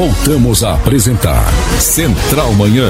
Voltamos a apresentar Central Manhã.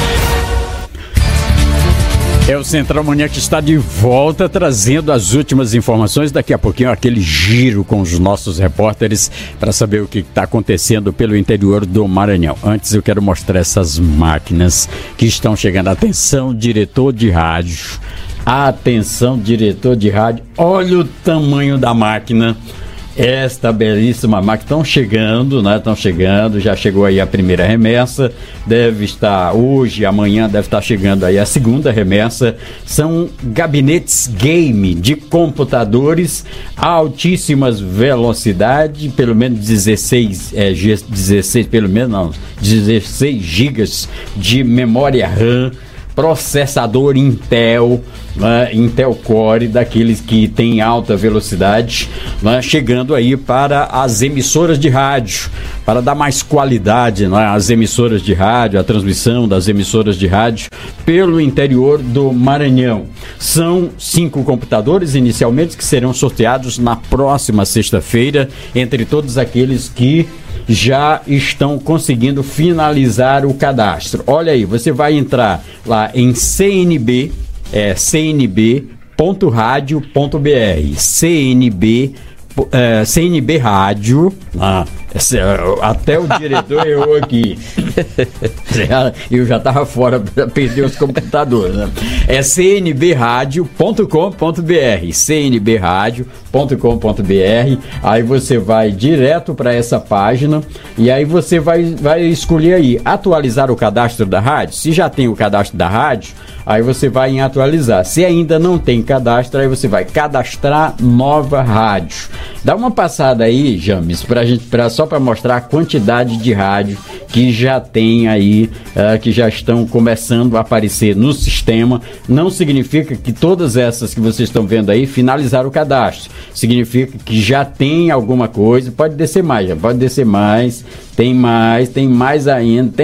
É o Central Manhã que está de volta, trazendo as últimas informações. Daqui a pouquinho, aquele giro com os nossos repórteres para saber o que está acontecendo pelo interior do Maranhão. Antes, eu quero mostrar essas máquinas que estão chegando. Atenção, diretor de rádio. Atenção, diretor de rádio. Olha o tamanho da máquina. Esta belíssima máquina estão chegando, né? Estão chegando, já chegou aí a primeira remessa, deve estar hoje, amanhã deve estar chegando aí a segunda remessa. São gabinetes game de computadores a altíssimas velocidades, pelo menos 16 gigas de memória RAM, processador Intel, Intel Core, daqueles que tem alta velocidade, chegando aí para as emissoras de rádio, para dar mais qualidade às emissoras de rádio, a transmissão das emissoras de rádio pelo interior do Maranhão. São 5 computadores inicialmente que serão sorteados na próxima sexta-feira, entre todos aqueles que já estão conseguindo finalizar o cadastro. Olha aí, você vai entrar lá em cnb.radio.br, CNB Rádio, até o diretor errou aqui. Eu já estava fora para perder os computadores, né? É cnbradio.com.br, cnbradio.com.br. Aí você vai direto para essa página e aí você vai escolher aí atualizar o cadastro da rádio. Se já tem o cadastro da rádio, aí você vai em atualizar. Se ainda não tem cadastro, aí você vai cadastrar nova rádio. Dá uma passada aí, James, só para mostrar a quantidade de rádio que já tem aí, que já estão começando a aparecer no sistema. Não significa que todas essas que vocês estão vendo aí finalizaram o cadastro. Significa que já tem alguma coisa, pode descer mais, tem mais ainda.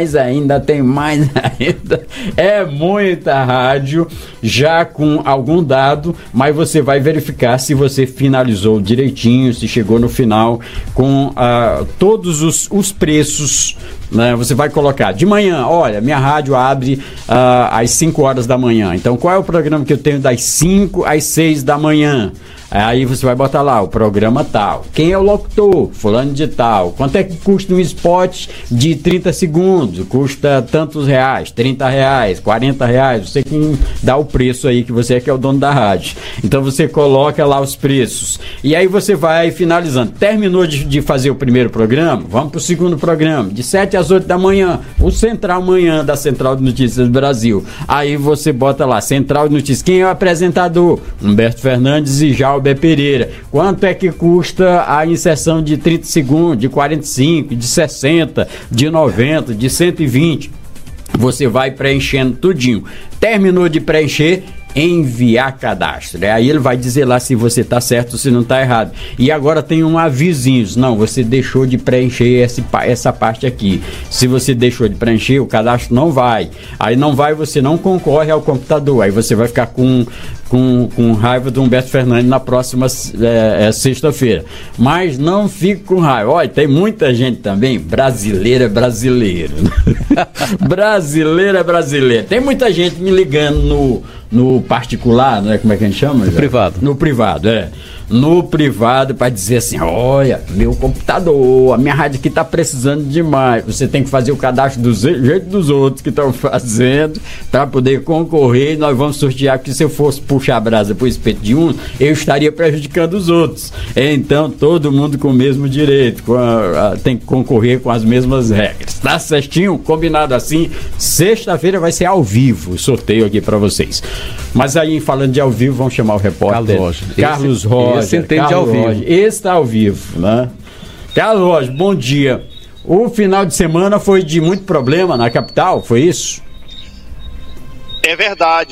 É muita rádio, já com algum dado, mas você vai verificar se você finalizou direitinho, se chegou no final com todos os preços, né? Você vai colocar de manhã, olha, minha rádio abre às 5 horas da manhã, então qual é o programa que eu tenho das 5 às 6 da manhã? Aí você vai botar lá o programa tal, quem é o locutor, fulano de tal, quanto é que custa um spot de 30 segundos, custa tantos reais, 30 reais, 40 reais, você que dá o preço aí, que você é que é o dono da rádio. Então você coloca lá os preços e aí você vai finalizando. Terminou de fazer o primeiro programa, vamos para o segundo programa, de 7 às 8 da manhã, o Central Manhã da Central de Notícias do Brasil. Aí você bota lá, Central de Notícias, quem é o apresentador? Humberto Fernandes e Jalber Pereira. Quanto é que custa a inserção de 30 segundos, de 45, de 60, de 90, de 120? Você vai preenchendo tudinho. Terminou de preencher, enviar cadastro. Aí ele vai dizer lá se você está certo ou se não está errado. E agora tem um avisinho. Não, você deixou de preencher essa parte aqui. Se você deixou de preencher, o cadastro não vai. Aí não vai, você não concorre ao computador. Aí você vai ficar com raiva do Humberto Fernandes na próxima sexta-feira. Mas não fique com raiva. Olha, tem muita gente também, brasileiro é brasileiro. Brasileiro é brasileiro. Tem muita gente me ligando no particular, né? Como é que a gente chama? No privado. No privado, no privado, para dizer assim, olha, meu computador, a minha rádio aqui tá precisando demais. Você tem que fazer o cadastro do jeito dos outros que estão fazendo para poder concorrer, e nós vamos sortear, porque se eu fosse puxar a brasa pro espeto de um, eu estaria prejudicando os outros. Então todo mundo com o mesmo direito, tem que concorrer com as mesmas regras. Tá certinho? Combinado assim. Sexta-feira vai ser ao vivo o sorteio aqui para vocês. Mas aí, falando de ao vivo, vamos chamar o repórter Carlos Roger. Esse entende ao vivo. Esse está ao vivo, né? Carlos Roger, bom dia. O final de semana foi de muito problema na capital, foi isso? É verdade,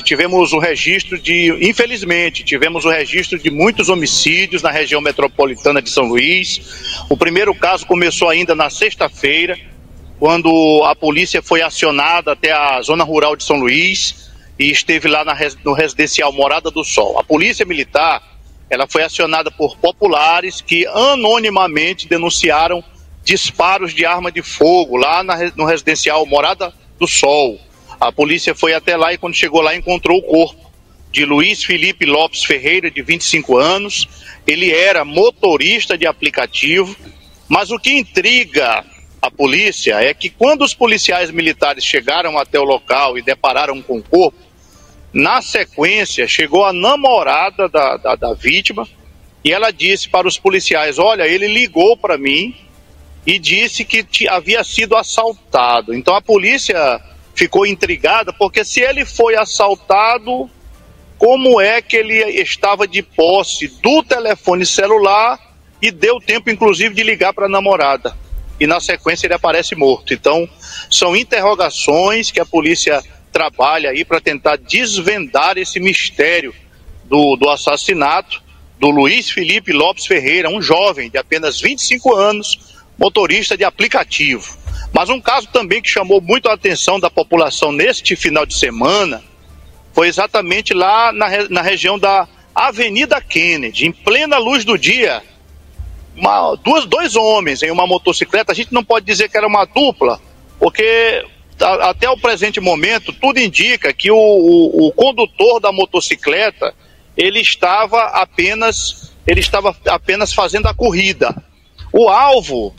infelizmente, tivemos o registro de muitos homicídios na região metropolitana de São Luís. O primeiro caso começou ainda na sexta-feira, quando a polícia foi acionada até a zona rural de São Luís e esteve lá no residencial Morada do Sol. A polícia militar, ela foi acionada por populares que anonimamente denunciaram disparos de arma de fogo lá no residencial Morada do Sol. A polícia foi até lá e quando chegou lá encontrou o corpo de Luiz Felipe Lopes Ferreira, de 25 anos. Ele era motorista de aplicativo, mas o que intriga a polícia é que quando os policiais militares chegaram até o local e depararam com o corpo, na sequência chegou a namorada da vítima e ela disse para os policiais: olha, ele ligou para mim e disse que havia sido assaltado. Então a polícia ficou intrigada, porque se ele foi assaltado, como é que ele estava de posse do telefone celular e deu tempo, inclusive, de ligar para a namorada? E, na sequência, ele aparece morto. Então, são interrogações que a polícia trabalha aí para tentar desvendar esse mistério do assassinato do Luiz Felipe Lopes Ferreira, um jovem de apenas 25 anos, motorista de aplicativo. Mas um caso também que chamou muito a atenção da população neste final de semana foi exatamente lá na região da Avenida Kennedy, em plena luz do dia. Dois homens em uma motocicleta. A gente não pode dizer que era uma dupla, porque até o presente momento tudo indica que o condutor da motocicleta ele estava apenas fazendo a corrida. O alvo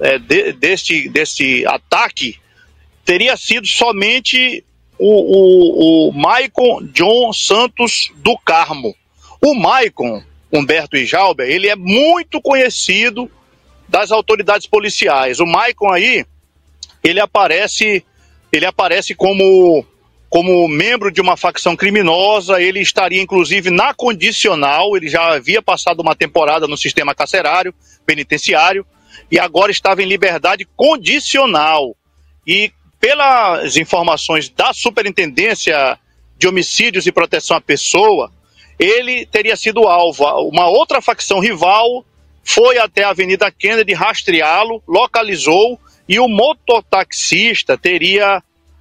deste ataque teria sido somente o Maicon John Santos do Carmo. O Maicon Humberto Ijalber, ele é muito conhecido das autoridades policiais. O Maicon aí, ele aparece como membro de uma facção criminosa. Ele estaria inclusive na condicional, ele já havia passado uma temporada no sistema carcerário, penitenciário, e agora estava em liberdade condicional. E pelas informações da Superintendência de Homicídios e Proteção à Pessoa, ele teria sido alvo. Uma outra facção rival foi até a Avenida Kennedy rastreá-lo, localizou, e o mototaxista teria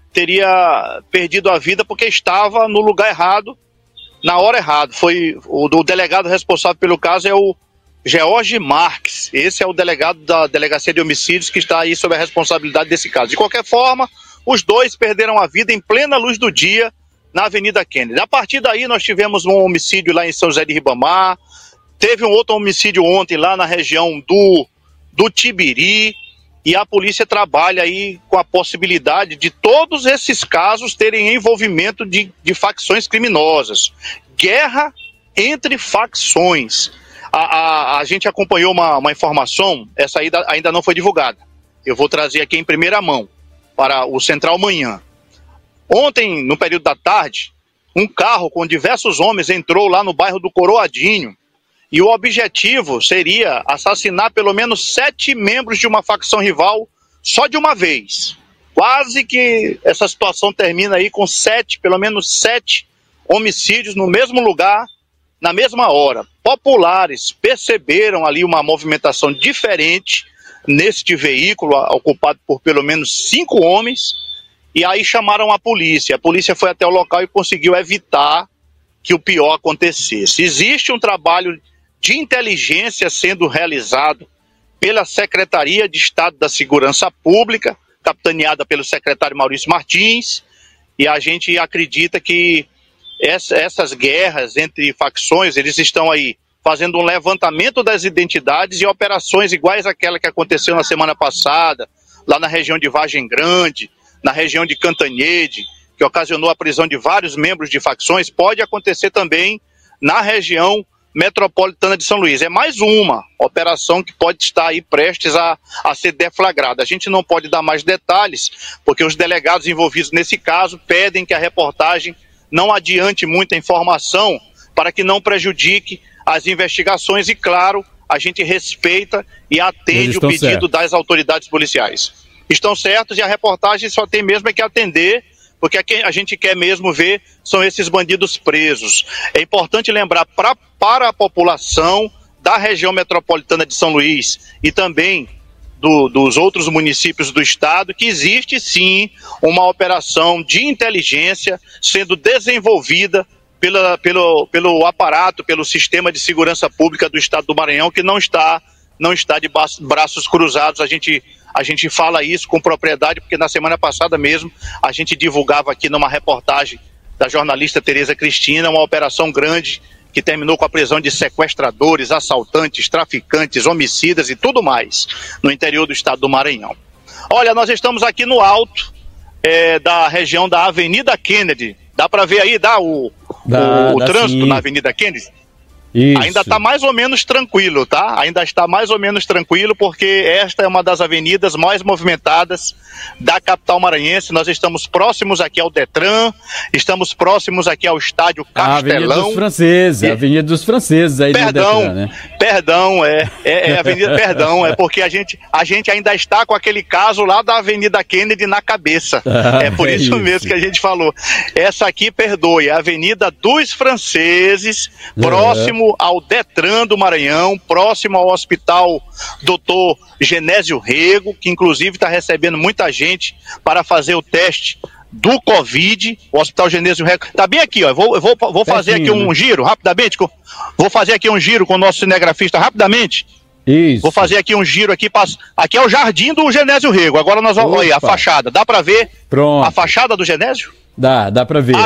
perdido a vida porque estava no lugar errado, na hora errada. Foi o delegado responsável pelo caso é o George Marques. Esse é o delegado da Delegacia de Homicídios que está aí sob a responsabilidade desse caso. De qualquer forma, os dois perderam a vida em plena luz do dia na Avenida Kennedy. A partir daí nós tivemos um homicídio lá em São José de Ribamar, teve um outro homicídio ontem lá na região do Tibiri, e a polícia trabalha aí com a possibilidade de todos esses casos terem envolvimento de facções criminosas. Guerra entre facções. A gente acompanhou uma informação, essa ainda não foi divulgada. Eu vou trazer aqui em primeira mão para o Central Manhã. Ontem, no período da tarde, um carro com diversos homens entrou lá no bairro do Coroadinho e o objetivo seria assassinar pelo menos 7 membros de uma facção rival só de uma vez. Quase que essa situação termina aí com pelo menos 7 homicídios no mesmo lugar, na mesma hora. Populares perceberam ali uma movimentação diferente neste veículo, ocupado por pelo menos 5 homens, e aí chamaram a polícia. A polícia foi até o local e conseguiu evitar que o pior acontecesse. Existe um trabalho de inteligência sendo realizado pela Secretaria de Estado da Segurança Pública, capitaneada pelo secretário Maurício Martins, e a gente acredita que essas guerras entre facções, eles estão aí fazendo um levantamento das identidades e operações iguais àquela que aconteceu na semana passada, lá na região de Vargem Grande, na região de Cantanhede, que ocasionou a prisão de vários membros de facções, pode acontecer também na região metropolitana de São Luís. É mais uma operação que pode estar aí prestes a ser deflagrada. A gente não pode dar mais detalhes, porque os delegados envolvidos nesse caso pedem que a reportagem não adiante muita informação para que não prejudique as investigações e, claro, a gente respeita e atende o pedido das autoridades policiais. Estão certos e a reportagem só tem mesmo é que atender, porque a gente quer mesmo ver são esses bandidos presos. É importante lembrar para a população da região metropolitana de São Luís e também dos outros municípios do estado que existe sim uma operação de inteligência sendo desenvolvida pelo aparato, pelo sistema de segurança pública do estado do Maranhão, que não está não está de braços cruzados. A gente fala isso com propriedade, porque na semana passada mesmo a gente divulgava aqui numa reportagem da jornalista Tereza Cristina uma operação grande que terminou com a prisão de sequestradores, assaltantes, traficantes, homicidas e tudo mais no interior do estado do Maranhão. Olha, nós estamos aqui no alto da região da Avenida Kennedy. Dá para ver aí, o trânsito na Avenida Kennedy? Isso. Ainda está mais ou menos tranquilo, tá? Ainda está mais ou menos tranquilo, porque esta é uma das avenidas mais movimentadas da capital maranhense. Nós estamos próximos aqui ao Detran, estamos próximos aqui ao estádio Castelão. Avenida dos Franceses, Avenida dos Franceses aí no Detran, né? Perdão, é porque a gente ainda está com aquele caso lá da Avenida Kennedy na cabeça. É por isso mesmo que a gente falou. Essa aqui, perdoe, é a Avenida dos Franceses, próximo ao Detran do Maranhão, próximo ao Hospital Dr. Genésio Rego, que inclusive está recebendo muita gente para fazer o teste do Covid. O Hospital Genésio Rego está bem aqui, ó. Eu vou fazer aqui um giro rapidamente. Vou fazer aqui um giro com o nosso cinegrafista rapidamente. Isso. Vou fazer aqui um giro aqui. Aqui é o jardim do Genésio Rego. Agora nós vamos olhar a fachada. Dá para ver? Pronto. A fachada do Genésio? Dá para ver.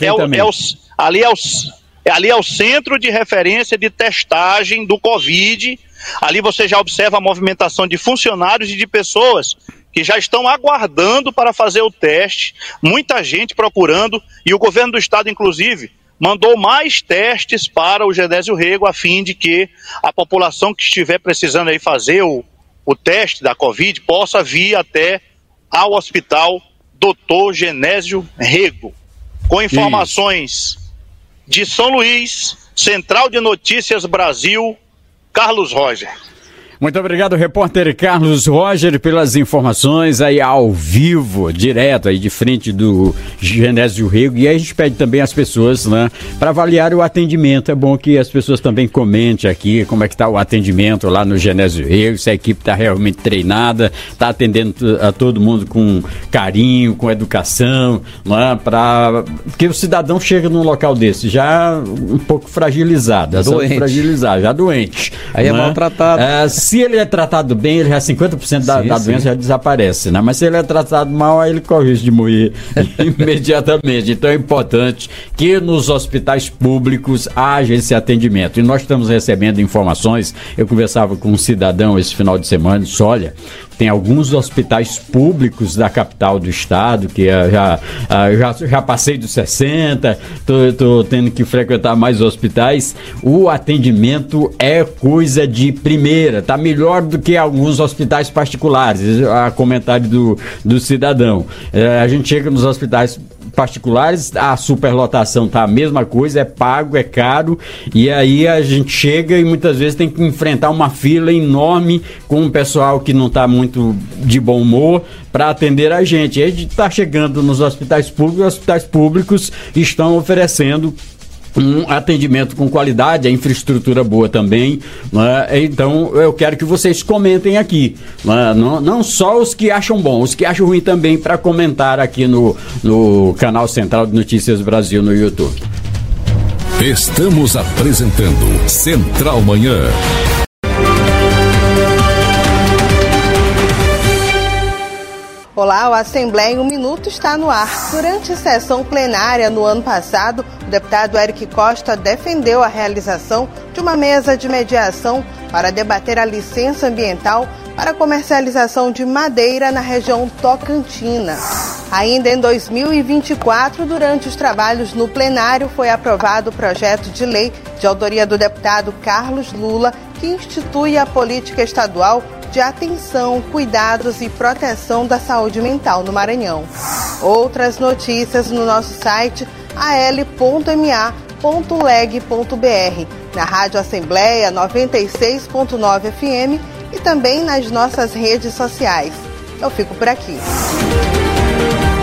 Ali é o centro de referência de testagem do Covid. Ali você já observa a movimentação de funcionários e de pessoas que já estão aguardando para fazer o teste. Muita gente procurando, e o governo do estado, inclusive, mandou mais testes para o Genésio Rego, a fim de que a população que estiver precisando aí fazer o teste da Covid possa vir até ao Hospital Dr. Genésio Rego. Com informações de São Luís, Central de Notícias Brasil, Carlos Roger. Muito obrigado, repórter Carlos Roger, pelas informações aí ao vivo, direto aí de frente do Genésio Rego. E aí a gente pede também às pessoas, né, para avaliar o atendimento. É bom que as pessoas também comentem aqui como é que está o atendimento lá no Genésio Rego, se a equipe está realmente treinada, está atendendo a todo mundo com carinho, com educação, né, porque o cidadão chega num local desse já um pouco fragilizado, já doente. Aí é maltratado. Se ele é tratado bem, ele já 50% da doença já desaparece, né? Mas se ele é tratado mal, aí ele corre o risco de morrer imediatamente. Então é importante que nos hospitais públicos haja esse atendimento. E nós estamos recebendo informações. Eu conversava com um cidadão esse final de semana e disse: olha, tem alguns hospitais públicos da capital do estado que já passei dos 60, tô tendo que frequentar mais hospitais. O atendimento é coisa de primeira, tá melhor do que alguns hospitais particulares, a comentário do cidadão. A gente chega nos hospitais particulares, a superlotação tá a mesma coisa, é pago, é caro, e aí a gente chega e muitas vezes tem que enfrentar uma fila enorme com um pessoal que não tá muito de bom humor para atender a gente. E a gente tá chegando nos hospitais públicos, os hospitais públicos estão oferecendo um atendimento com qualidade, a infraestrutura boa também, né? Então eu quero que vocês comentem aqui, né? Não só os que acham bom, os que acham ruim também, para comentar aqui no canal Central de Notícias Brasil no YouTube. Estamos apresentando Central Manhã. Olá, o Assembleia em 1 Minuto está no ar. Durante a sessão plenária no ano passado, o deputado Eric Costa defendeu a realização de uma mesa de mediação para debater a licença ambiental para comercialização de madeira na região tocantina. Ainda em 2024, durante os trabalhos no plenário, foi aprovado o projeto de lei de autoria do deputado Carlos Lula, que institui a política estadual de atenção, cuidados e proteção da saúde mental no Maranhão. Outras notícias no nosso site al.ma.leg.br, na Rádio Assembleia 96.9 FM e também nas nossas redes sociais. Eu fico por aqui.